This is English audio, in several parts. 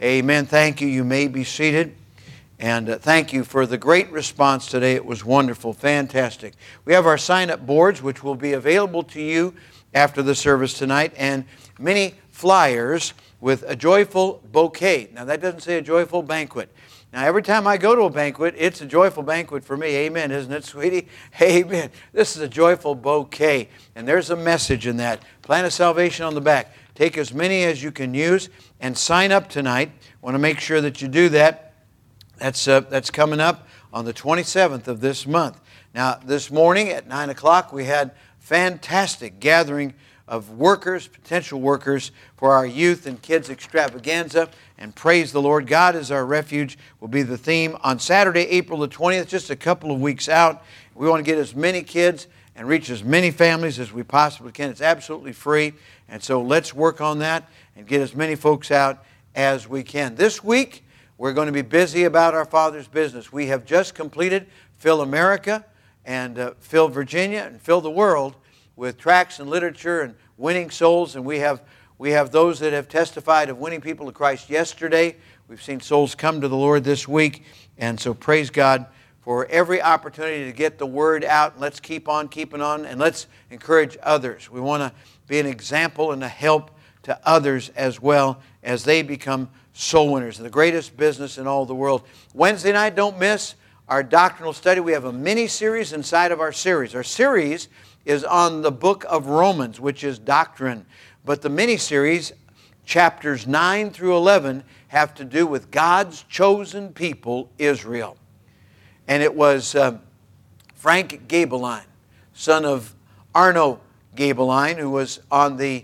Amen. Thank you. You may be seated. And thank you for the great response today. It was wonderful, fantastic. We have our sign-up boards, which will be available to you after the service tonight, and many flyers with a joyful bouquet. Now, that doesn't say a joyful banquet. Now, every time I go to a banquet, it's a joyful banquet for me. Amen, isn't it, sweetie? Amen. This is a joyful bouquet, and there's a message in that. Plan of salvation on the back. Take as many as you can use and sign up tonight. I want to make sure that you do that. That's coming up on the 27th of this month. Now, this morning at 9 o'clock, we had fantastic gathering of workers, potential workers, for our youth and kids extravaganza. And praise the Lord, God is our refuge will be the theme on Saturday, April the 20th, just a couple of weeks out. We want to get as many kids and reach as many families as we possibly can. It's absolutely free. And so let's work on that and get as many folks out as we can. This week, we're going to be busy about our Father's business. We have just completed Fill America and Fill Virginia and Fill the World with tracts and literature and winning souls. And we have those that have testified of winning people to Christ yesterday. We've seen souls come to the Lord this week. And so praise God for every opportunity to get the word out. Let's keep on keeping on, and let's encourage others. We want to be an example and a help to others as well as they become soul winners. The greatest business in all the world. Wednesday night, don't miss our doctrinal study. We have a mini-series inside of our series. Our series is on the book of Romans, which is doctrine. But the mini-series, chapters 9 through 11, have to do with God's chosen people, Israel. And it was Frank Gabeline, son of Arno Gabeline, who was on the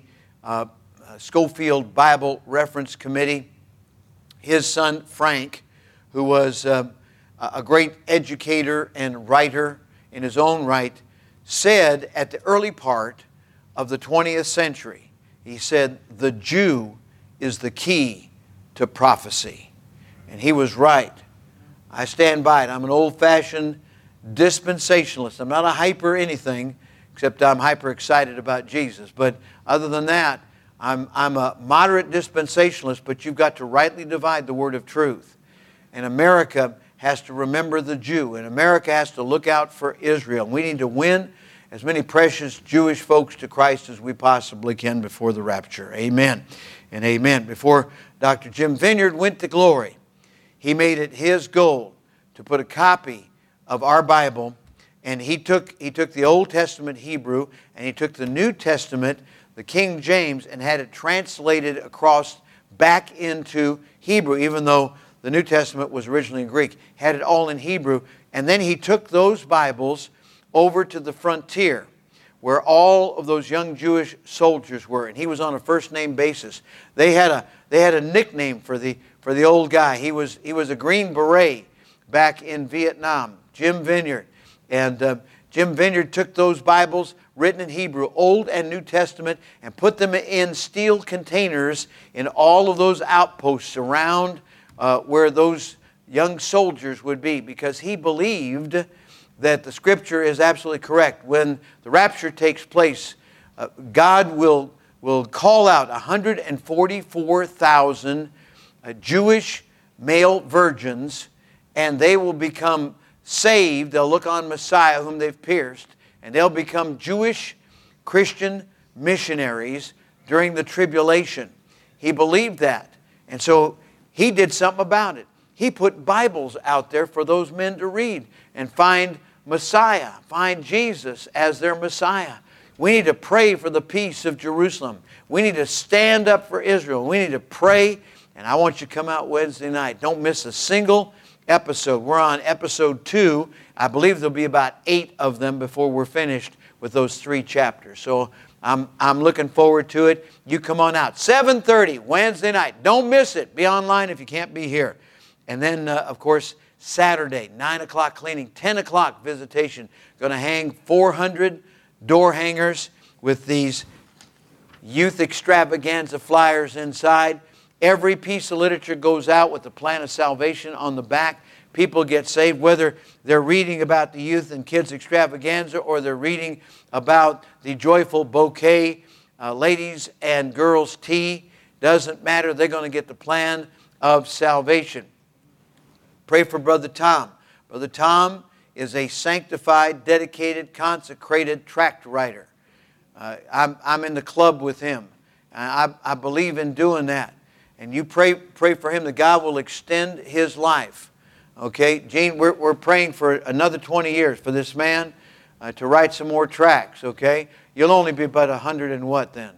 Schofield Bible Reference Committee. His son, Frank, who was a great educator and writer in his own right, said at the early part of the 20th century, he said, the Jew is the key to prophecy. And he was right. I stand by it. I'm an old-fashioned dispensationalist. I'm not a hyper anything, except I'm hyper excited about Jesus. But other than that, I'm a moderate dispensationalist, but you've got to rightly divide the word of truth. And America has to remember the Jew, and America has to look out for Israel. We need to win as many precious Jewish folks to Christ as we possibly can before the rapture. Amen and amen. Before Dr. Jim Vineyard went to glory, he made it his goal to put a copy of our Bible, and he took the Old Testament Hebrew, and he took the New Testament, the King James, and had it translated across back into Hebrew, even though the New Testament was originally in Greek. Had it all in Hebrew, and then he took those Bibles over to the frontier where all of those young Jewish soldiers were, and he was on a first-name basis. They had a nickname for the old guy. He was a Green Beret back in Vietnam, Jim Vineyard. And Jim Vineyard took those Bibles written in Hebrew, Old and New Testament, and put them in steel containers in all of those outposts around where those young soldiers would be, because he believed that the Scripture is absolutely correct. When the rapture takes place, God will call out 144,000 Jewish male virgins, and they will become saved. They'll look on Messiah whom they've pierced, and they'll become Jewish Christian missionaries during the tribulation. He believed that, and so he did something about it. He put Bibles out there for those men to read and find Messiah, find Jesus as their Messiah. We need to pray for the peace of Jerusalem. We need to stand up for Israel. We need to pray, and I want you to come out Wednesday night. Don't miss a single episode. We're on episode 2. I believe there'll be about 8 of them before we're finished with those 3 chapters. So I'm looking forward to it. You come on out. 7:30 Wednesday night. Don't miss it. Be online if you can't be here. And then, of course, Saturday, 9 o'clock cleaning, 10 o'clock visitation. Going to hang 400 door hangers with these youth extravaganza flyers inside. Every piece of literature goes out with the plan of salvation on the back. People get saved, whether they're reading about the youth and kids extravaganza or they're reading about the joyful bouquet, ladies and girls tea. Doesn't matter. They're going to get the plan of salvation. Pray for Brother Tom. Brother Tom is a sanctified, dedicated, consecrated tract writer. I'm in the club with him. I believe in doing that. And you pray for him that God will extend his life. Okay, Gene, we're praying for another 20 years for this man to write some more tracts, okay? You'll only be about 100 and what then?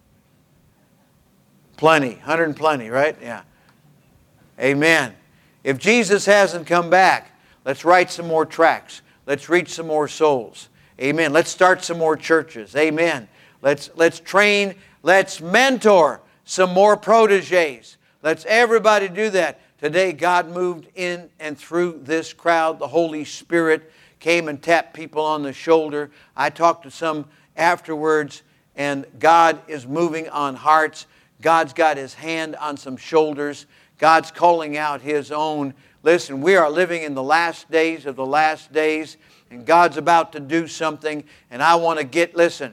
Plenty. 100 and plenty, right? Yeah. Amen. If Jesus hasn't come back, let's write some more tracts. Let's reach some more souls. Amen. Let's start some more churches. Amen. Let's train, let's mentor some more proteges. Let's everybody do that. Today, God moved in and through this crowd. The Holy Spirit came and tapped people on the shoulder. I talked to some afterwards, and God is moving on hearts. God's got His hand on some shoulders. God's calling out His own. Listen, we are living in the last days of the last days, and God's about to do something, and I want to get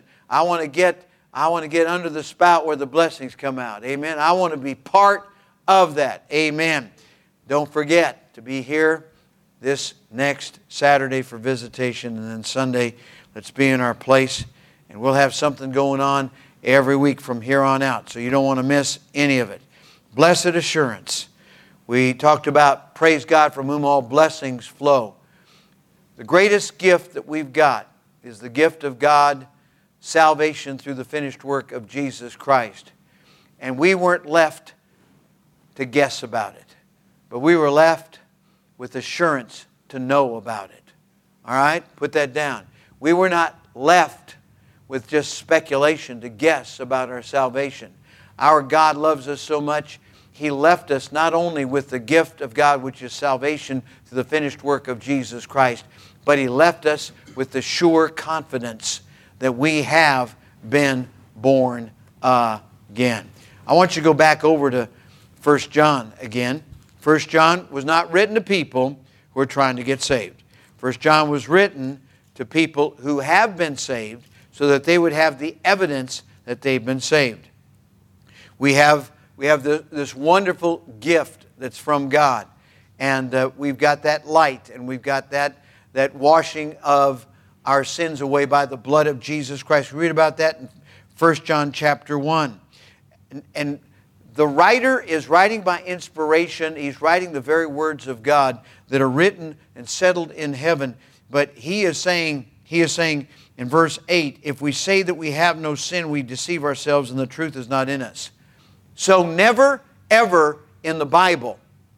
under the spout where the blessings come out. Amen. I want to be part of that. Amen. Don't forget to be here this next Saturday for visitation, and then Sunday, let's be in our place, and we'll have something going on every week from here on out, so you don't want to miss any of it. Blessed assurance. We talked about, praise God, from whom all blessings flow. The greatest gift that we've got is the gift of God, salvation through the finished work of Jesus Christ. And we weren't left to guess about it, but we were left with assurance to know about it. All right? Put that down. We were not left with just speculation to guess about our salvation. Our God loves us so much, He left us not only with the gift of God, which is salvation through the finished work of Jesus Christ, but He left us with the sure confidence that we have been born again. I want you to go back over to 1 John again. 1 John was not written to people who are trying to get saved. 1 John was written to people who have been saved so that they would have the evidence that they've been saved. We have this wonderful gift that's from God. And we've got that light, and we've got that washing of our sins away by the blood of Jesus Christ. We read about that in 1 John chapter 1. And the writer is writing by inspiration. He's writing the very words of God that are written and settled in heaven. But he is saying in verse 8, if we say that we have no sin, we deceive ourselves and the truth is not in us. So never, ever in the Bible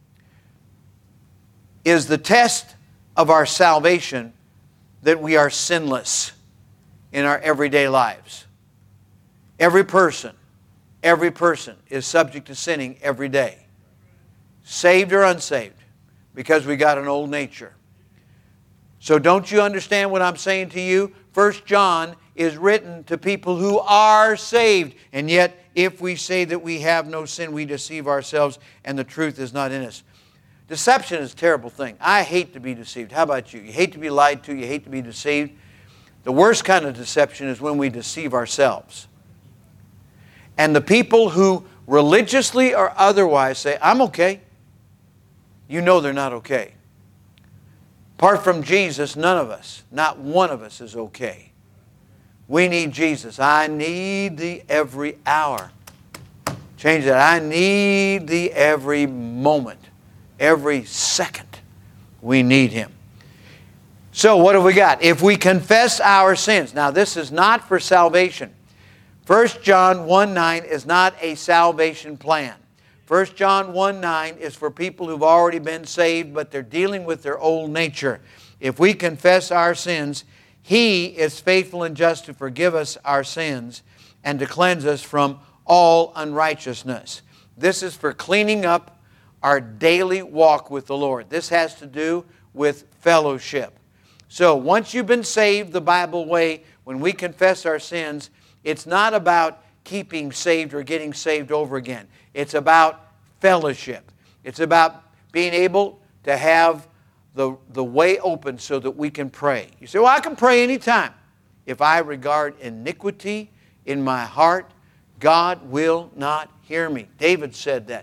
is the test of our salvation that we are sinless in our everyday lives. Every person is subject to sinning every day. Saved or unsaved, because we got an old nature. So don't you understand what I'm saying to you? 1 John is written to people who are saved. And yet, if we say that we have no sin, we deceive ourselves and the truth is not in us. Deception is a terrible thing. I hate to be deceived. How about you? You hate to be lied to. You hate to be deceived. The worst kind of deception is when we deceive ourselves. And the people who religiously or otherwise say, I'm okay, you know they're not okay. Apart from Jesus, none of us, not one of us is okay. We need Jesus. I need Thee every hour. Change that. I need Thee every moment, every second. We need Him. So what have we got? If we confess our sins. Now this is not for salvation. 1 John 1:9 is not a salvation plan. 1 John 1:9 is for people who've already been saved, but they're dealing with their old nature. If we confess our sins, He is faithful and just to forgive us our sins and to cleanse us from all unrighteousness. This is for cleaning up our daily walk with the Lord. This has to do with fellowship. So once you've been saved the Bible way, when we confess our sins, it's not about keeping saved or getting saved over again. It's about fellowship. It's about being able to have the way open so that we can pray. You say, well, I can pray anytime. If I regard iniquity in my heart, God will not hear me. David said that.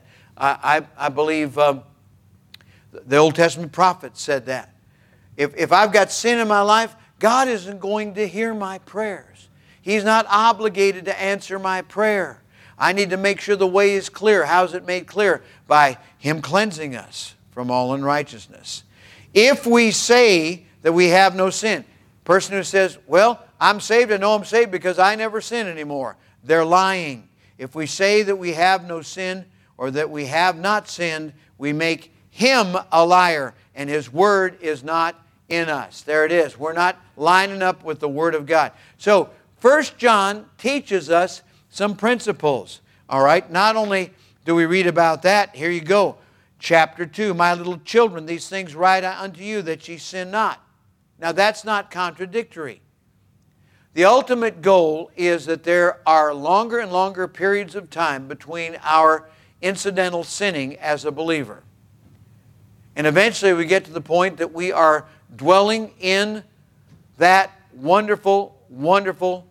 I believe the Old Testament prophet said that. If I've got sin in my life, God isn't going to hear my prayers. He's not obligated to answer my prayer. I need to make sure the way is clear. How is it made clear? By Him cleansing us from all unrighteousness. If we say that we have no sin, person who says, well, I'm saved, I know I'm saved because I never sin anymore, they're lying. If we say that we have no sin or that we have not sinned, we make Him a liar and His Word is not in us. There it is. We're not lining up with the Word of God. So 1 John teaches us some principles. All right? Not only do we read about that, here you go. Chapter 2, my little children, these things write unto you that ye sin not. Now that's not contradictory. The ultimate goal is that there are longer and longer periods of time between our incidental sinning as a believer. And eventually we get to the point that we are dwelling in that wonderful, wonderful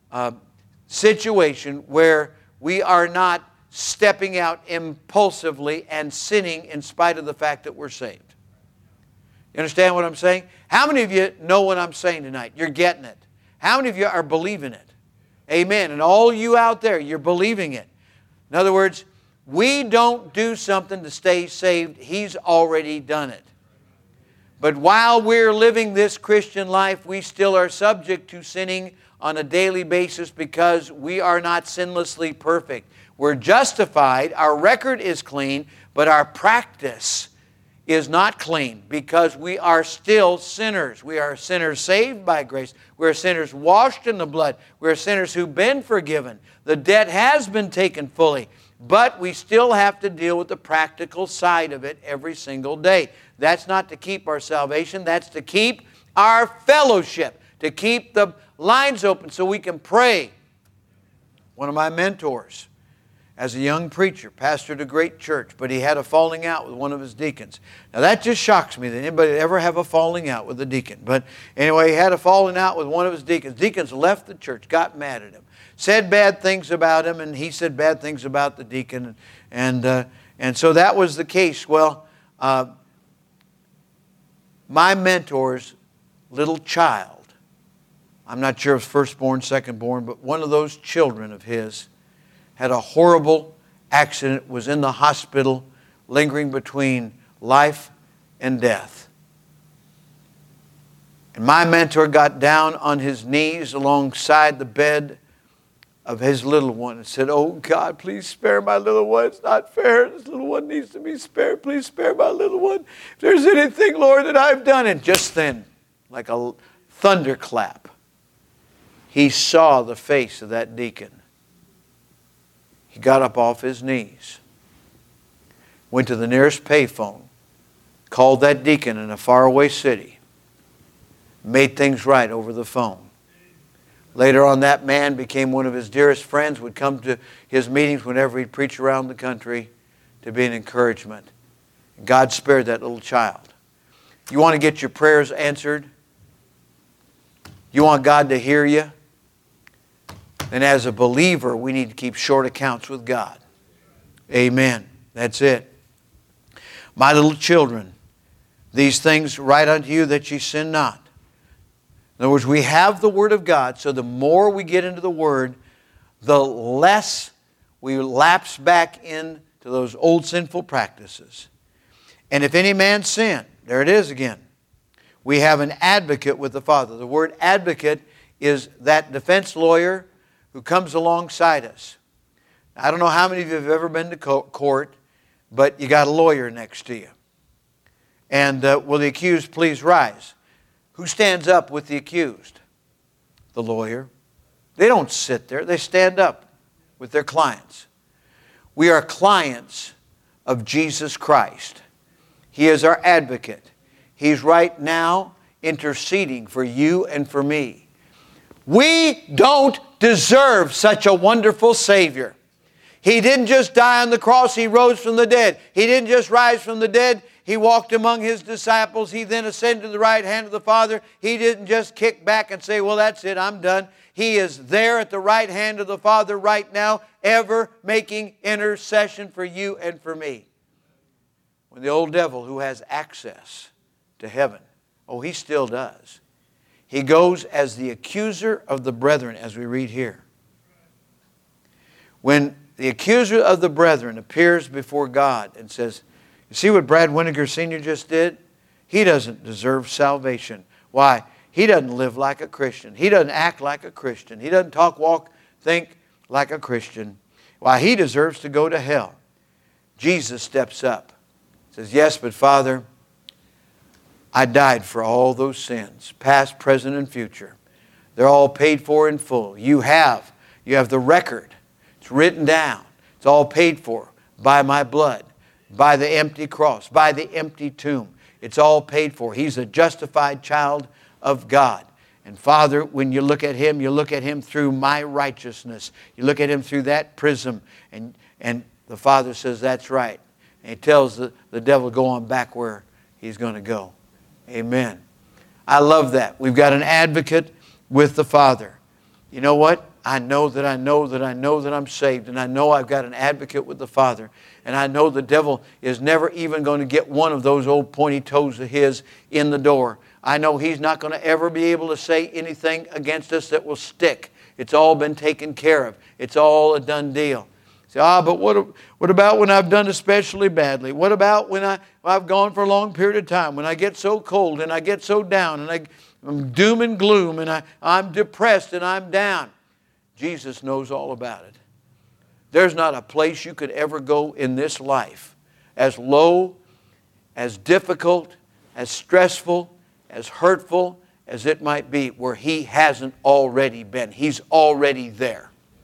situation where we are not stepping out impulsively and sinning in spite of the fact that we're saved. You understand what I'm saying? How many of you know what I'm saying tonight? You're getting it. How many of you are believing it? Amen. And all you out there, you're believing it. In other words, we don't do something to stay saved. He's already done it. But while we're living this Christian life, we still are subject to sinning on a daily basis because we are not sinlessly perfect. We're justified, our record is clean, but our practice is not clean because we are still sinners. We are sinners saved by grace. We're sinners washed in the blood. We're sinners who've been forgiven. The debt has been taken fully, but we still have to deal with the practical side of it every single day. That's not to keep our salvation. That's to keep our fellowship, to keep the lines open so we can pray. One of my mentors, as a young preacher, pastored a great church, but he had a falling out with one of his deacons. Now that just shocks me that anybody would ever have a falling out with a deacon. But anyway, he had a falling out with one of his deacons. Deacons left the church, got mad at him, said bad things about him, and he said bad things about the deacon. And so that was the case. Well, my mentor's little child, I'm not sure if it's firstborn, secondborn, but one of those children of his had a horrible accident, was in the hospital, lingering between life and death. And my mentor got down on his knees alongside the bed of his little one and said, oh God, please spare my little one. It's not fair. This little one needs to be spared. Please spare my little one. If there's anything, Lord, that I've done. And just then, like a thunderclap, he saw the face of that deacon. He got up off his knees, went to the nearest payphone, called that deacon in a faraway city, made things right over the phone. Later on, that man became one of his dearest friends, would come to his meetings whenever he'd preach around the country to be an encouragement. God spared that little child. You want to get your prayers answered? You want God to hear you? And as a believer, we need to keep short accounts with God. Amen. That's it. My little children, these things write unto you that ye sin not. In other words, we have the Word of God, so the more we get into the Word, the less we lapse back into those old sinful practices. And if any man sin, there it is again. We have an advocate with the Father. The word advocate is that defense lawyer who comes alongside us. I don't know how many of you have ever been to court, but you got a lawyer next to you. And will the accused please rise? Who stands up with the accused? The lawyer. They don't sit there. They stand up with their clients. We are clients of Jesus Christ. He is our advocate. He's right now interceding for you and for me. We don't deserve such a wonderful Savior. He didn't just die on the cross. He rose from the dead. He didn't just rise from the dead. He walked among His disciples. He then ascended to the right hand of the Father. He didn't just kick back and say, well, that's it, I'm done. He is there at the right hand of the Father right now, ever making intercession for you and for me. When the old devil, who has access to heaven, oh, he still does. He goes as the accuser of the brethren, as we read here. When the accuser of the brethren appears before God and says, you see what Brad Winiger Sr. just did? He doesn't deserve salvation. Why? He doesn't live like a Christian. He doesn't act like a Christian. He doesn't talk, walk, think like a Christian. Why? He deserves to go to hell. Jesus steps up. Says, yes, but Father, I died for all those sins, past, present, and future. They're all paid for in full. You have the record. It's written down. It's all paid for by my blood, by the empty cross, by the empty tomb. It's all paid for. He's a justified child of God. And Father, when you look at Him, you look at Him through my righteousness. You look at Him through that prism. And the Father says, that's right. And He tells the devil to go on back where he's going to go. Amen. I love that. We've got an advocate with the Father. You know what? I know that I'm saved. And I know I've got an advocate with the Father. And I know the devil is never even going to get one of those old pointy toes of his in the door. I know he's not going to ever be able to say anything against us that will stick. It's all been taken care of. It's all a done deal. Say, but what about when I've done especially badly? What about when I've gone for a long period of time, when I get so cold and I get so down and I'm doom and gloom and I'm depressed and I'm down? Jesus knows all about it. There's not a place you could ever go in this life as low, as difficult, as stressful, as hurtful as it might be, where He hasn't already been. He's already there.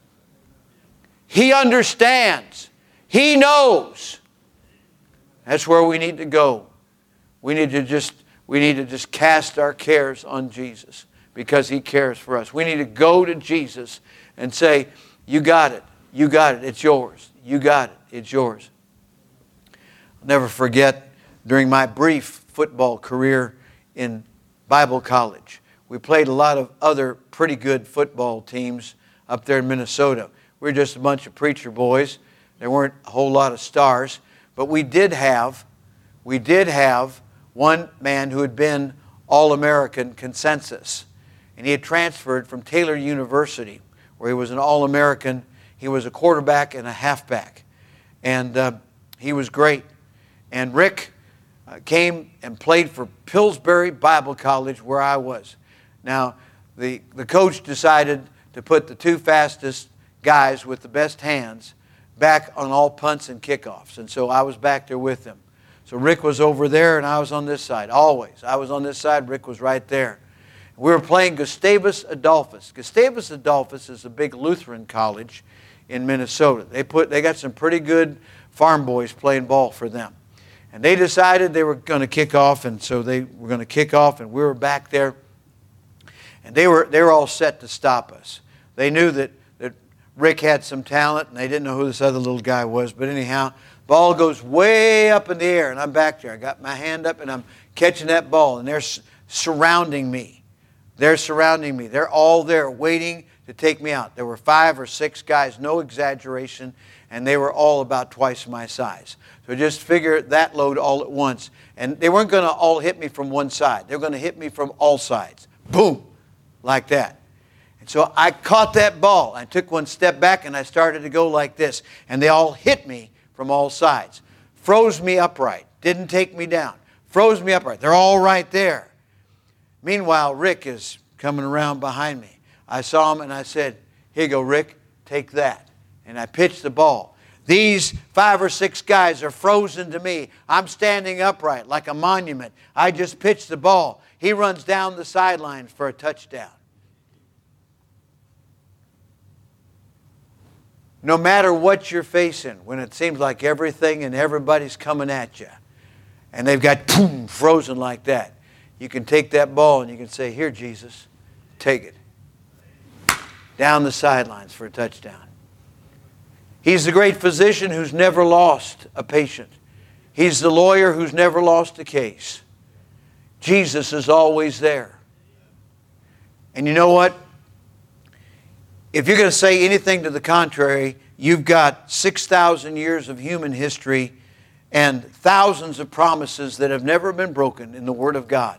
He understands. He knows. That's where we need to go. We need to just cast our cares on Jesus because He cares for us. We need to go to Jesus and say, you got it. You got it. It's yours. You got it. It's yours. I'll never forget during my brief football career in Bible college. We played a lot of other pretty good football teams up there in Minnesota. We were just a bunch of preacher boys. There weren't a whole lot of stars. But we did have one man who had been All-American consensus. And he had transferred from Taylor University, where he was an All-American. He was a quarterback and a halfback. And he was great. And Rick came and played for Pillsbury Bible College, where I was. Now, the coach decided to put the two fastest guys with the best hands back on all punts and kickoffs. And so I was back there with them. So Rick was over there and I was on this side. Always. I was on this side, Rick was right there. We were playing Gustavus Adolphus. Gustavus Adolphus is a big Lutheran college in Minnesota. They got some pretty good farm boys playing ball for them. And they decided they were going to kick off, and so they were going to kick off, and we were back there. And they were all set to stop us. They knew that Rick had some talent, and they didn't know who this other little guy was. But anyhow, ball goes way up in the air, and I'm back there. I got my hand up, and I'm catching that ball, and they're surrounding me. They're surrounding me. They're all there waiting to take me out. There were 5 or 6 guys, no exaggeration, and they were all about twice my size. So just figure that load all at once. And they weren't going to all hit me from one side. They were going to hit me from all sides. Boom! Like that. And so I caught that ball. I took one step back and I started to go like this. And they all hit me from all sides. Froze me upright. Didn't take me down. Froze me upright. They're all right there. Meanwhile, Rick is coming around behind me. I saw him and I said, here you go, Rick, take that. And I pitched the ball. These 5 or 6 guys are frozen to me. I'm standing upright like a monument. I just pitched the ball. He runs down the sidelines for a touchdown. No matter what you're facing, when it seems like everything and everybody's coming at you, and they've got boom, frozen like that, you can take that ball and you can say, here, Jesus, take it. Down the sidelines for a touchdown. He's the great physician who's never lost a patient. He's the lawyer who's never lost a case. Jesus is always there. And you know what? If you're going to say anything to the contrary, you've got 6,000 years of human history and thousands of promises that have never been broken in the Word of God.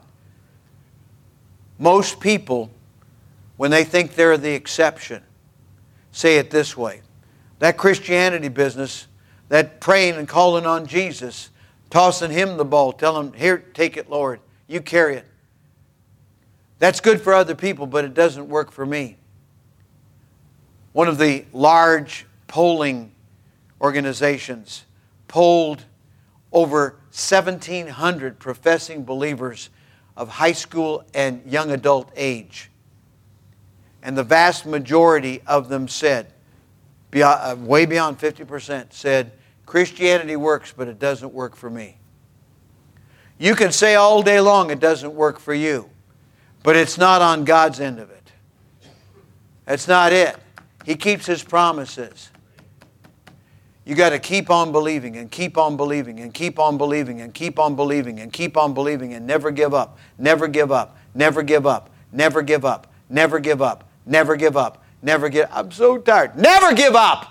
Most people, when they think they're the exception, say it this way. That Christianity business, that praying and calling on Jesus, tossing Him the ball, telling Him, here, take it, Lord. You carry it. That's good for other people, but it doesn't work for me. One of the large polling organizations polled over 1,700 professing believers of high school and young adult age. And the vast majority of them said, way beyond 50%, said, Christianity works, but it doesn't work for me. You can say all day long it doesn't work for you, but it's not on God's end of it. That's not it. He keeps His promises. You got to keep on believing and keep on believing and keep on believing and keep on believing and keep on believing and never give up. Never give up. Never give up. Never give up. Never give up. Never give up. Never give up. I'm so tired. Never give up.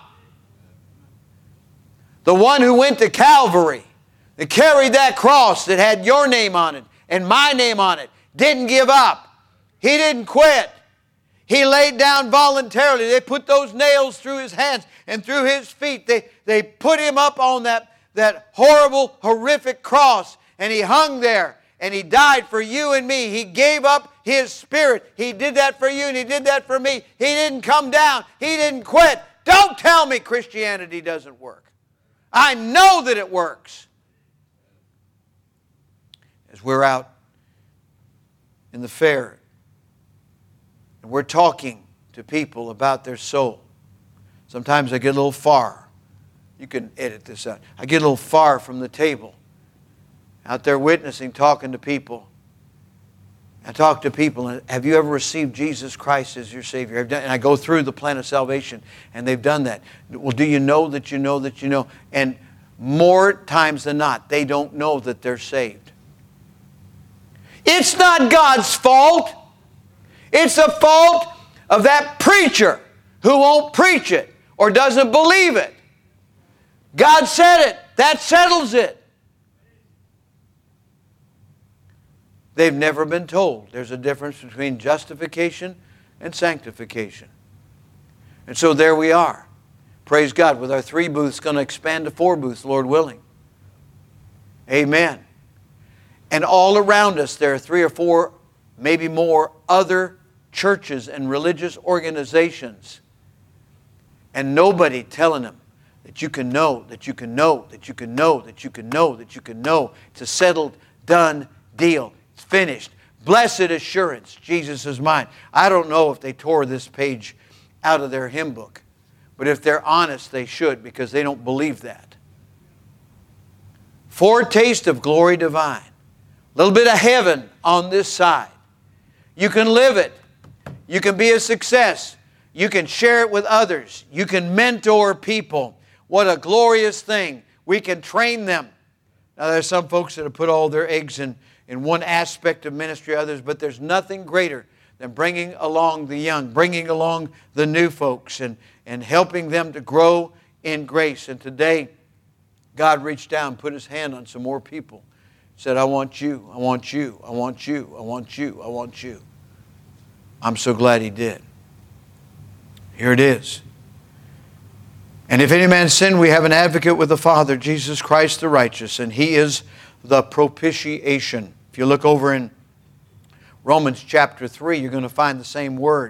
The one who went to Calvary, that carried that cross that had your name on it and my name on it, didn't give up. He didn't quit. He laid down voluntarily. They put those nails through His hands and through His feet. They put Him up on that horrible, horrific cross, and He hung there, and He died for you and me. He gave up His Spirit. He did that for you, and He did that for me. He didn't come down. He didn't quit. Don't tell me Christianity doesn't work. I know that it works. As we're out in the fair, and we're talking to people about their soul. Sometimes I get a little far. You can edit this out. I get a little far from the table. Out there witnessing, talking to people. I talk to people, and have you ever received Jesus Christ as your Savior? And I go through the plan of salvation, and they've done that. Well, do you know that you know that you know? And more times than not, they don't know that they're saved. It's not God's fault. It's the fault of that preacher who won't preach it or doesn't believe it. God said it. That settles it. They've never been told there's a difference between justification and sanctification. And so there we are. Praise God. With our 3 booths, going to expand to 4 booths, Lord willing. Amen. And all around us, there are 3 or 4, maybe more, other churches and religious organizations. And nobody telling them that you can know, that you can know, that you can know, that you can know, that you can know. It's a settled, done deal. It's finished. Blessed assurance, Jesus is mine. I don't know if they tore this page out of their hymn book. But if they're honest, they should, because they don't believe that. Foretaste of glory divine. A little bit of heaven on this side. You can live it. You can be a success. You can share it with others. You can mentor people. What a glorious thing. We can train them. Now, there's some folks that have put all their eggs in one aspect of ministry, others, but there's nothing greater than bringing along the young, bringing along the new folks, and helping them to grow in grace. And today, God reached down, put His hand on some more people. Said, I want you, I want you, I want you, I want you, I want you. I'm so glad He did. Here it is. And if any man sin, we have an advocate with the Father, Jesus Christ the righteous, and He is the propitiation. If you look over in Romans chapter 3, you're going to find the same word.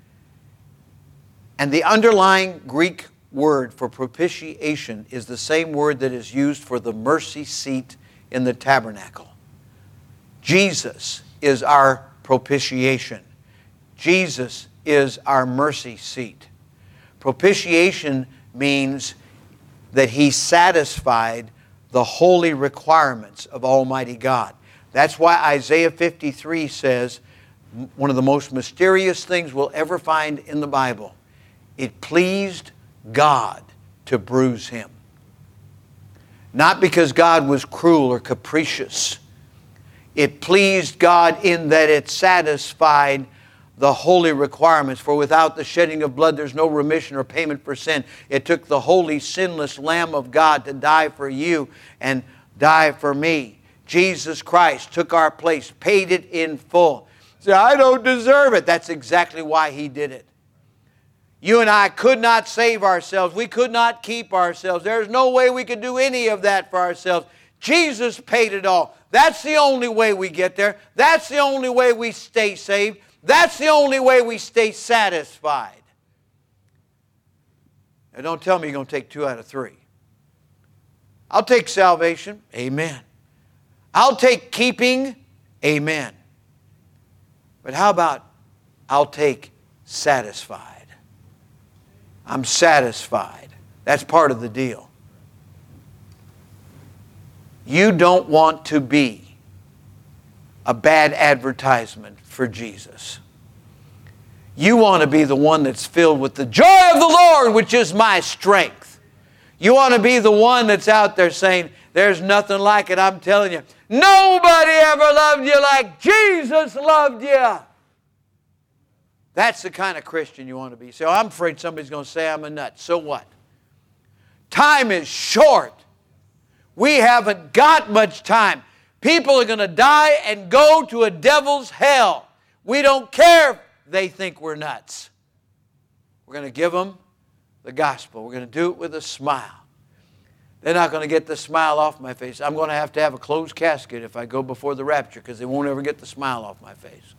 And the underlying Greek word for propitiation is the same word that is used for the mercy seat in the tabernacle. Jesus is our propitiation. Jesus is our mercy seat. Propitiation means that He satisfied the holy requirements of Almighty God. That's why Isaiah 53 says, one of the most mysterious things we'll ever find in the Bible, it pleased God to bruise Him. Not because God was cruel or capricious. It pleased God in that it satisfied the holy requirements. For without the shedding of blood, there's no remission or payment for sin. It took the holy, sinless Lamb of God to die for you and die for me. Jesus Christ took our place, paid it in full. Say, I don't deserve it. That's exactly why He did it. You and I could not save ourselves. We could not keep ourselves. There's no way we could do any of that for ourselves. Jesus paid it all. That's the only way we get there. That's the only way we stay saved. That's the only way we stay satisfied. Now don't tell me you're going to take 2 out of 3. I'll take salvation. Amen. I'll take keeping. Amen. But how about I'll take satisfied? I'm satisfied. That's part of the deal. You don't want to be a bad advertisement for Jesus. You want to be the one that's filled with the joy of the Lord, which is my strength. You want to be the one that's out there saying, there's nothing like it, I'm telling you. Nobody ever loved you like Jesus loved you. That's the kind of Christian you want to be. So I'm afraid somebody's going to say I'm a nut. So what? Time is short. We haven't got much time. People are going to die and go to a devil's hell. We don't care if they think we're nuts. We're going to give them the gospel. We're going to do it with a smile. They're not going to get the smile off my face. I'm going to have a closed casket if I go before the rapture because they won't ever get the smile off my face.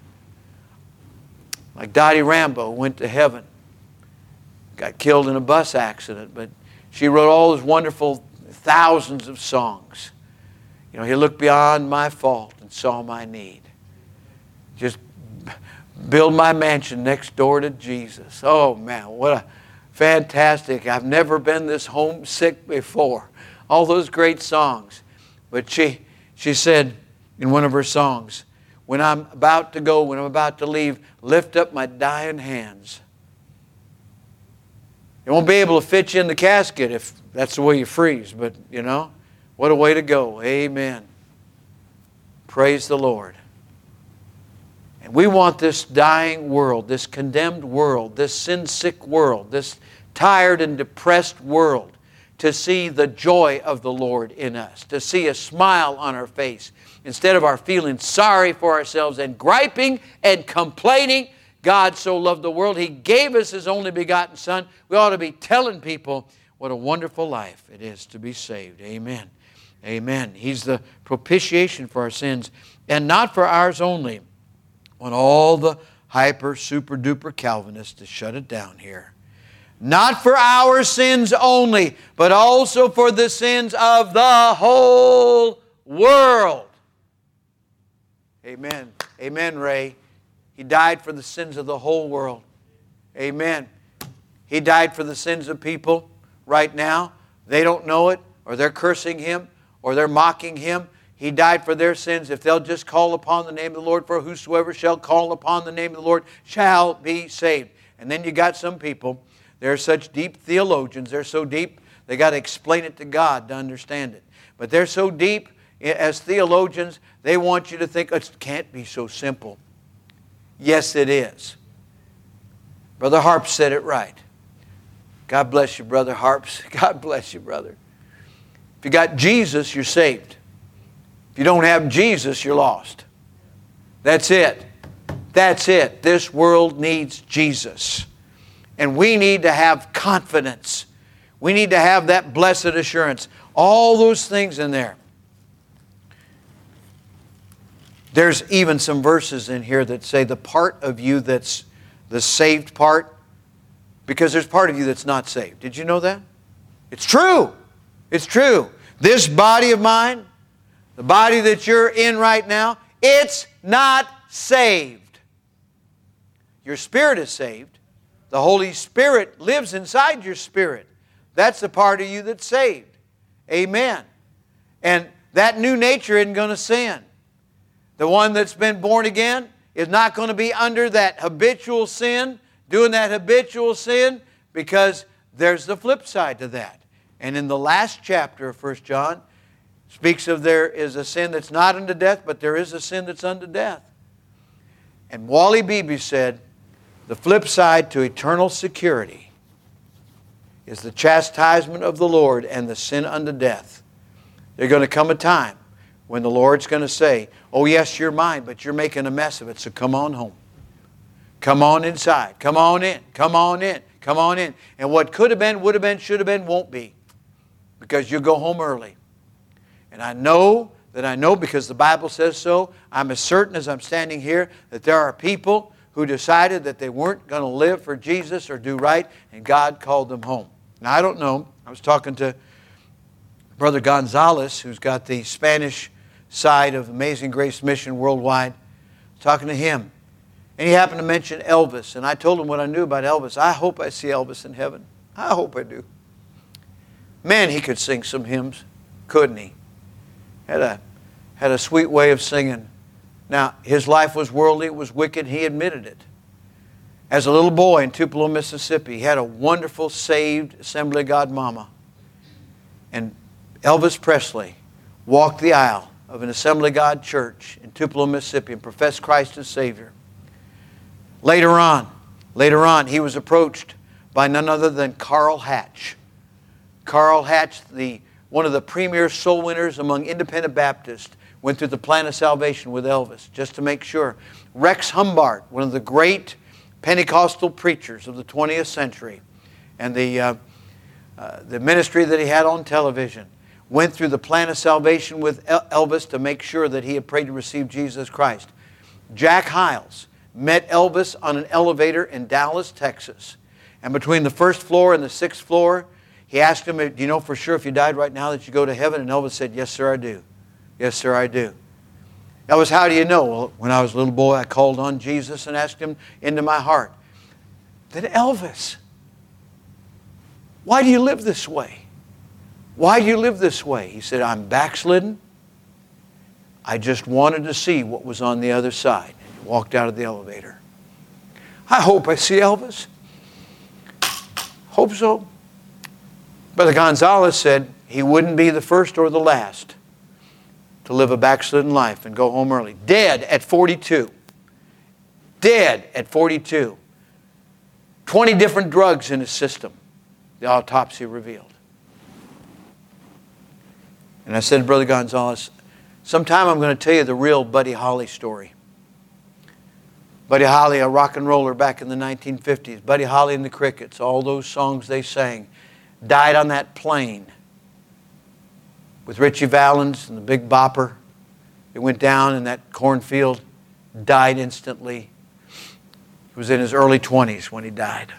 Like Dottie Rambo went to heaven. Got killed in a bus accident, but she wrote all those wonderful thousands of songs. You know, He looked beyond my fault and saw my need. Just build my mansion next door to Jesus. Oh man, what a fantastic. I've never been this homesick before. All those great songs. But she said in one of her songs, when I'm about to go, when I'm about to leave, lift up my dying hands. It won't be able to fit you in the casket if that's the way you freeze, but you know, what a way to go. Amen. Praise the Lord. And we want this dying world, this condemned world, this sin-sick world, this tired and depressed world to see the joy of the Lord in us, to see a smile on our face. Instead of our feeling sorry for ourselves and griping and complaining, God so loved the world, He gave us His only begotten Son. We ought to be telling people what a wonderful life it is to be saved. Amen. Amen. He's the propitiation for our sins, and not for ours only. I want all the hyper, super duper Calvinists to shut it down here. Not for our sins only, but also for the sins of the whole world. Amen. Amen, Ray. He died for the sins of the whole world. Amen. He died for the sins of people right now. They don't know it, or they're cursing Him, or they're mocking Him. He died for their sins. If they'll just call upon the name of the Lord, for whosoever shall call upon the name of the Lord shall be saved. And then you got some people, they're such deep theologians, they're so deep, they got to explain it to God to understand it. But they're so deep as theologians, they want you to think it can't be so simple. Yes, it is. Brother Harps said it right. God bless you, Brother Harps. God bless you, brother. If you got Jesus, you're saved. If you don't have Jesus, you're lost. That's it. That's it. This world needs Jesus. And we need to have confidence. We need to have that blessed assurance. All those things in there. There's even some verses in here that say the part of you that's the saved part, because there's part of you that's not saved. Did you know that? It's true. It's true. This body of mine, the body that you're in right now, it's not saved. Your spirit is saved. The Holy Spirit lives inside your spirit. That's the part of you that's saved. Amen. And that new nature isn't going to sin. The one that's been born again is not going to be under that habitual sin, doing that habitual sin, because there's the flip side to that. And in the last chapter of 1 John, speaks of there is a sin that's not unto death, but there is a sin that's unto death. And Wally Beebe said, the flip side to eternal security is the chastisement of the Lord and the sin unto death. There's going to come a time when the Lord's going to say, oh yes, you're mine, but you're making a mess of it, so come on home. Come on inside. Come on in. Come on in. Come on in. And what could have been, would have been, should have been, won't be. Because you'll go home early. And I know because the Bible says so. I'm as certain as I'm standing here that there are people who decided that they weren't going to live for Jesus or do right, and God called them home. Now, I don't know. I was talking to Brother Gonzalez, who's got the Spanish side of Amazing Grace Mission worldwide. Talking to him. And he happened to mention Elvis. And I told him what I knew about Elvis. I hope I see Elvis in heaven. I hope I do. Man, he could sing some hymns, couldn't he? Had a sweet way of singing. Now, his life was worldly, it was wicked, he admitted it. As a little boy in Tupelo, Mississippi, he had a wonderful, saved Assembly of God mama. And Elvis Presley walked the aisle of an Assembly of God church in Tupelo, Mississippi and professed Christ as Savior. Later on, he was approached by none other than Carl Hatch. Carl Hatch, one of the premier soul winners among independent Baptists, went through the plan of salvation with Elvis, just to make sure. Rex Humbard, one of the great Pentecostal preachers of the 20th century, and the ministry that he had on television, went through the plan of salvation with Elvis to make sure that he had prayed to receive Jesus Christ. Jack Hiles met Elvis on an elevator in Dallas, Texas. And between the first floor and the sixth floor, he asked him, do you know for sure if you died right now that you go to heaven? And Elvis said, yes, sir, I do. Yes, sir, I do. Elvis, how do you know? Well, when I was a little boy, I called on Jesus and asked Him into my heart. Then Elvis, why do you live this way? Why do you live this way? He said, I'm backslidden. I just wanted to see what was on the other side. He walked out of the elevator. I hope I see Elvis. Hope so. Brother Gonzalez said he wouldn't be the first or the last to live a backslidden life and go home early. Dead at 42. Dead at 42. 20 different drugs in his system, the autopsy revealed. And I said to Brother Gonzalez, sometime I'm going to tell you the real Buddy Holly story. Buddy Holly, a rock and roller back in the 1950s. Buddy Holly and the Crickets, all those songs they sang, died on that plane with Richie Valens and the Big Bopper. He went down in that cornfield, died instantly. He was in his early 20s when he died.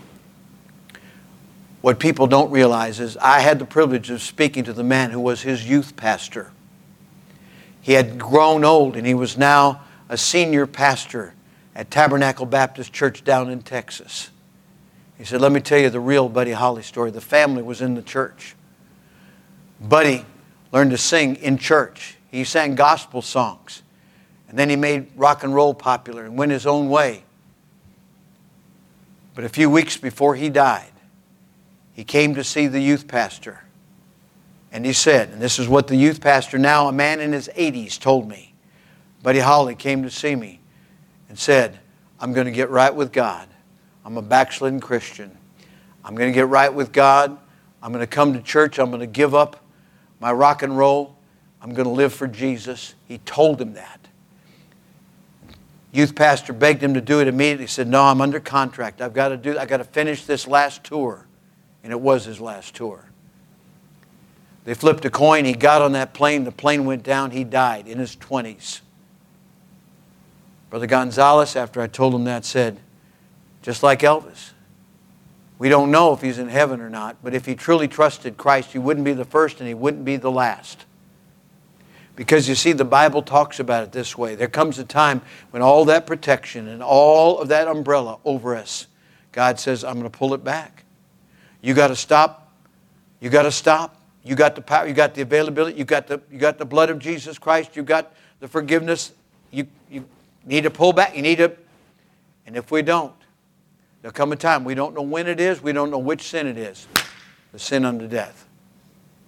What people don't realize is I had the privilege of speaking to the man who was his youth pastor. He had grown old and he was now a senior pastor at Tabernacle Baptist Church down in Texas. He said, let me tell you the real Buddy Holly story. The family was in the church. Buddy learned to sing in church. He sang gospel songs. And then he made rock and roll popular and went his own way. But a few weeks before he died, he came to see the youth pastor. And he said, and this is what the youth pastor, now a man in his 80s, told me. Buddy Holly came to see me and said, I'm going to get right with God. I'm a backslidden Christian. I'm going to get right with God. I'm going to come to church. I'm going to give up my rock and roll. I'm going to live for Jesus. He told him that. Youth pastor begged him to do it immediately. He said, no, I'm under contract. I've got to finish this last tour. And it was his last tour. They flipped a coin. He got on that plane. The plane went down. He died in his 20s. Brother Gonzalez, after I told him that, said, just like Elvis, we don't know if he's in heaven or not, but if he truly trusted Christ, he wouldn't be the first and he wouldn't be the last. Because you see, the Bible talks about it this way. There comes a time when all that protection and all of that umbrella over us, God says, I'm going to pull it back. You got to stop. You got to stop. You got the power. You got the availability. You got the blood of Jesus Christ. You got the forgiveness. You need to pull back. You need to. And if we don't, there'll come a time we don't know when it is. We don't know which sin it is. The sin unto death.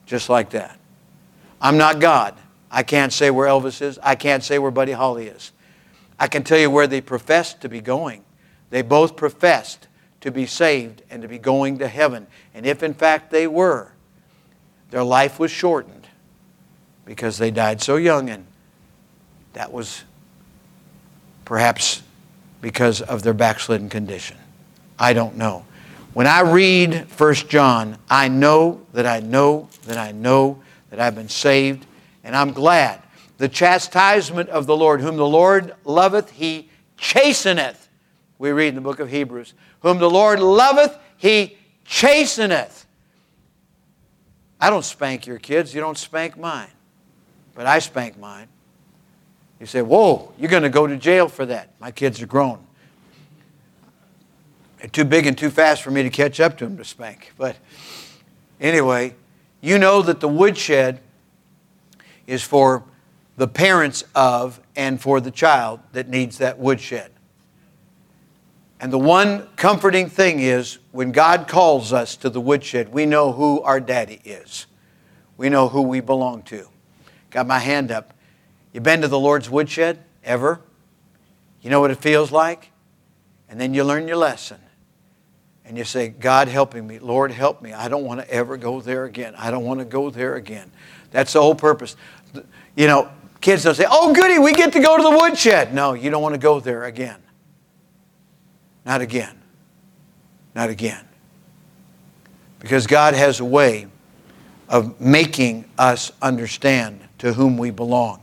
Just like that. I'm not God. I can't say where Elvis is. I can't say where Buddy Holly is. I can tell you where they professed to be going. They both professed to be saved and to be going to heaven. And if in fact they were, their life was shortened because they died so young, and that was perhaps because of their backslidden condition. I don't know. When I read 1 John, I know that I've been saved, and I'm glad. The chastisement of the Lord, whom the Lord loveth, He chasteneth. We read in the book of Hebrews. Whom the Lord loveth, He chasteneth. I don't spank your kids. You don't spank mine. But I spank mine. You say, whoa, you're going to go to jail for that. My kids are grown. They're too big and too fast for me to catch up to them to spank. But anyway, you know that the woodshed is for the parents of and for the child that needs that woodshed. And the one comforting thing is when God calls us to the woodshed, we know who our daddy is. We know who we belong to. Got my hand up. You been to the Lord's woodshed ever? You know what it feels like? And then you learn your lesson. And you say, God helping me. Lord help me. I don't want to ever go there again. I don't want to go there again. That's the whole purpose. You know, kids don't say, oh goody, we get to go to the woodshed. No, you don't want to go there again. Not again. Not again. Because God has a way of making us understand to whom we belong.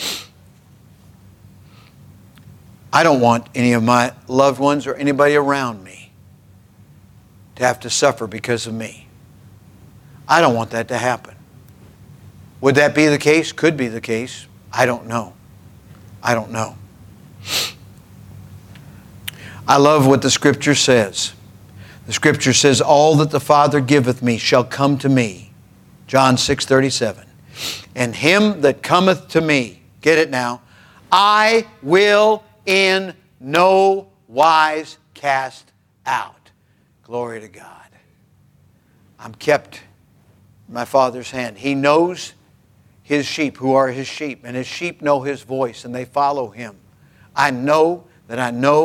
I don't want any of my loved ones or anybody around me to have to suffer because of me. I don't want that to happen. Would that be the case? Could be the case. I don't know. I don't know. I love what the Scripture says. The Scripture says, all that the Father giveth me shall come to me. John 6:37. And him that cometh to me, get it now, I will in no wise cast out. Glory to God. I'm kept in my Father's hand. He knows His sheep who are His sheep, and His sheep know His voice, and they follow Him. I know that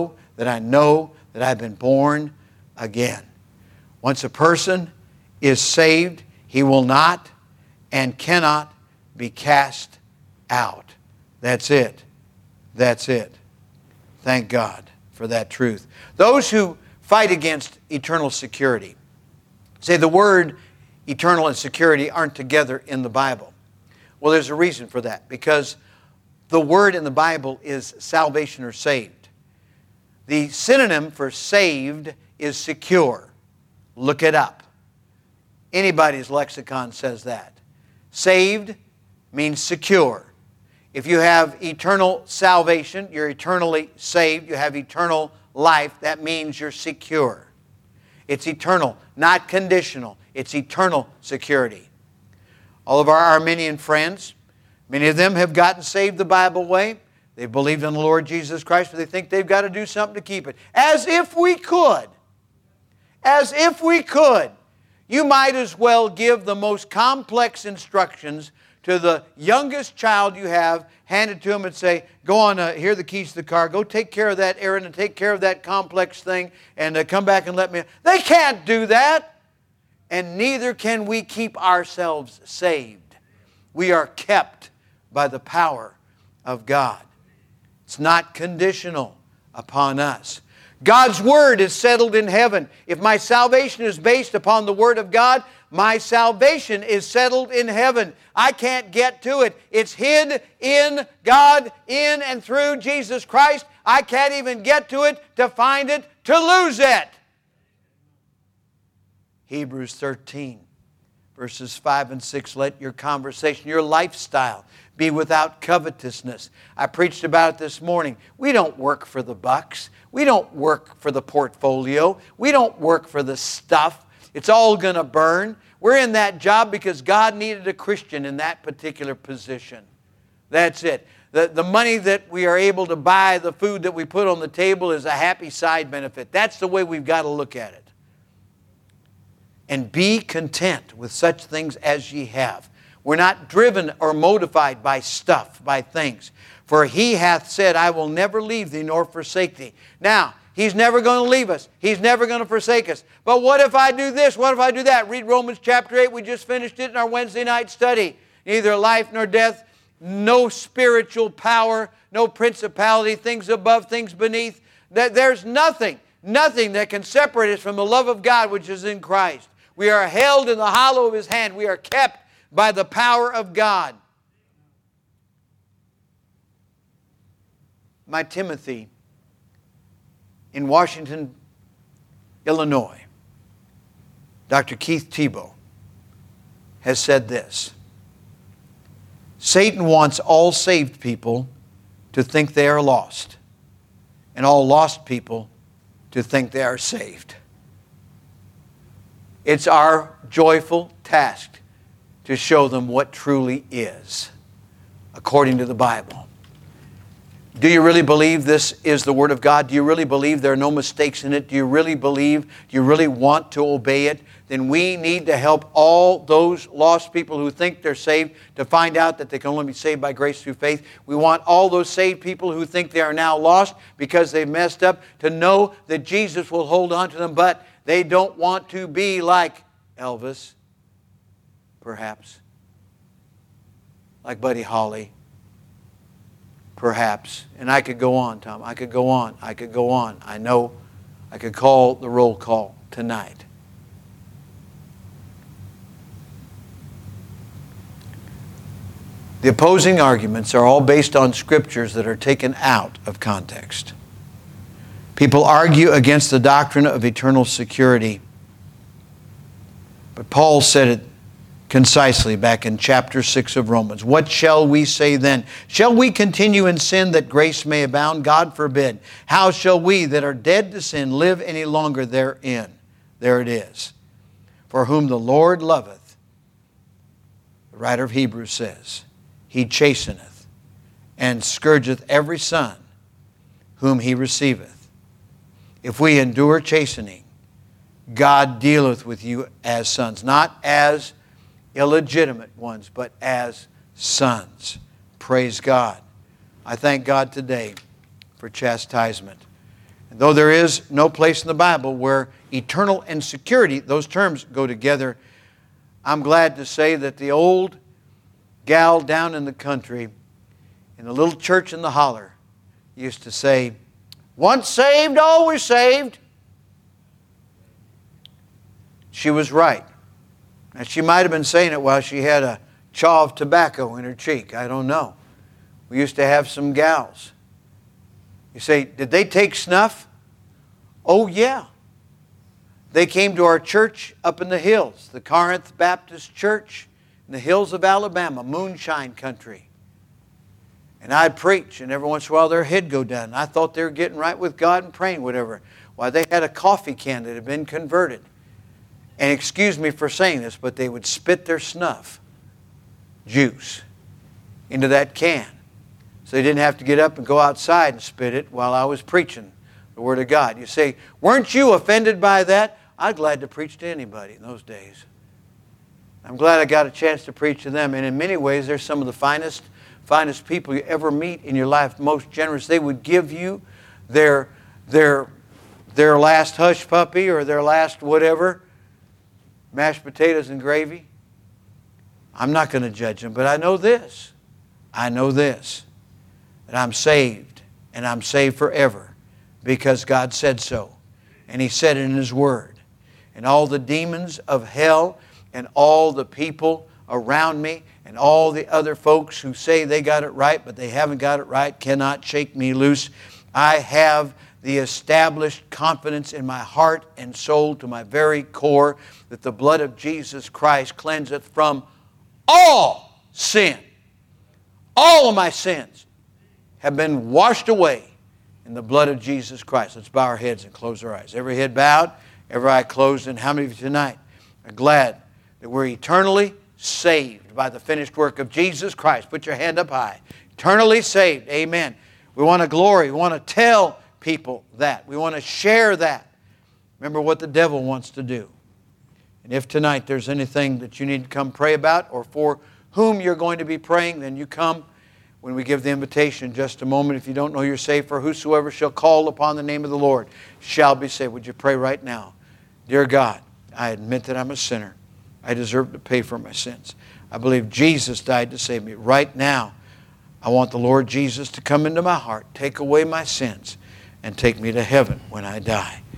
I've been born again. Once a person is saved, he will not and cannot be cast out. That's it. That's it. Thank God for that truth. Those who fight against eternal security say the word eternal and security aren't together in the Bible. Well, there's a reason for that, because the word in the Bible is salvation or saved. The synonym for saved is secure. Look it up. Anybody's lexicon says that. Saved means secure. If you have eternal salvation, you're eternally saved. You have eternal life. That means you're secure. It's eternal, not conditional. It's eternal security. All of our Arminian friends, many of them have gotten saved the Bible way. They've believed in the Lord Jesus Christ, but they think they've got to do something to keep it. As if we could. As if we could. You might as well give the most complex instructions to the youngest child you have, hand it to him and say, go on, here are the keys to the car, go take care of that errand and take care of that complex thing and come back and let me. They can't do that. And neither can we keep ourselves saved. We are kept by the power of God. It's not conditional upon us. God's Word is settled in heaven. If my salvation is based upon the Word of God, my salvation is settled in heaven. I can't get to it. It's hid in God, in and through Jesus Christ. I can't even get to it, to find it, to lose it. Hebrews 13, verses 5 and 6, let your conversation, your lifestyle, be without covetousness. I preached about it this morning. We don't work for the bucks. We don't work for the portfolio. We don't work for the stuff. It's all going to burn. We're in that job because God needed a Christian in that particular position. That's it. The money that we are able to buy, the food that we put on the table is a happy side benefit. That's the way we've got to look at it. and be content with such things as ye have. We're not driven or motivated by stuff, by things. For He hath said, I will never leave thee nor forsake thee. Now, He's never going to leave us. He's never going to forsake us. But what if I do this? What if I do that? Read Romans chapter 8. We just finished it in our Wednesday night study. Neither life nor death, no spiritual power, no principality, things above, things beneath. There's nothing that can separate us from the love of God which is in Christ. We are held in the hollow of His hand. We are kept by the power of God. My Timothy, in Washington, Illinois, Dr. Keith Tebow has said this: Satan wants all saved people to think they are lost, and all lost people to think they are saved. It's our joyful task to show them what truly is, according to the Bible. Do you really believe this is the Word of God? Do you really believe there are no mistakes in it? Do you really believe, do you really want to obey it? Then we need to help all those lost people who think they're saved to find out that they can only be saved by grace through faith. We want all those saved people who think they are now lost because they've messed up to know that Jesus will hold on to them, but they don't want to be like Elvis, perhaps, like Buddy Holly, perhaps. And I could go on, Tom. I could go on. I could go on. I know I could call the roll call tonight. The opposing arguments are all based on scriptures that are taken out of context. People argue against the doctrine of eternal security. But Paul said it concisely back in chapter 6 of Romans. What shall we say then? Shall we continue in sin that grace may abound? God forbid. How shall we that are dead to sin live any longer therein? There it is. For whom the Lord loveth, the writer of Hebrews says, He chasteneth and scourgeth every son whom He receiveth. If we endure chastening, God dealeth with you as sons, not as illegitimate ones, but as sons. Praise God. I thank God today for chastisement. And though there is no place in the Bible where eternal and security, those terms go together, I'm glad to say that the old gal down in the country, in a little church in the holler, used to say, once saved, always saved. She was right. Now, she might have been saying it while she had a chaw of tobacco in her cheek. I don't know. We used to have some gals. You say, did they take snuff? Oh, yeah. They came to our church up in the hills, the Corinth Baptist Church in the hills of Alabama, moonshine country. And I'd preach, and every once in a while their head go down. And I thought they were getting right with God and praying, whatever. Why, they had a coffee can that had been converted. And excuse me for saying this, but they would spit their snuff juice into that can. So they didn't have to get up and go outside and spit it while I was preaching the Word of God. You say, weren't you offended by that? I'm glad to preach to anybody in those days. I'm glad I got a chance to preach to them. And in many ways, they're some of the finest people you ever meet in your life, most generous. They would give you their last hush puppy or their last whatever, mashed potatoes and gravy. I'm not going to judge them, but I know this. That I'm saved, and I'm saved forever because God said so. And He said it in His Word. And all the demons of hell and all the people around me and all the other folks who say they got it right, but they haven't got it right, cannot shake me loose. I have the established confidence in my heart and soul to my very core that the blood of Jesus Christ cleanseth from all sin. All of my sins have been washed away in the blood of Jesus Christ. Let's bow our heads and close our eyes. Every head bowed, every eye closed. And how many of you tonight are glad that we're eternally saved by the finished work of Jesus Christ? Put your hand up high. Eternally saved. Amen. We want to glory. We want to tell people that. We want to share that. Remember what the devil wants to do. And if tonight there's anything that you need to come pray about or for whom you're going to be praying, then you come when we give the invitation in just a moment. If you don't know you're saved, for whosoever shall call upon the name of the Lord shall be saved. Would you pray right now? Dear God, I admit that I'm a sinner. I deserve to pay for my sins. I believe Jesus died to save me. Right now, I want the Lord Jesus to come into my heart, take away my sins, and take me to heaven when I die.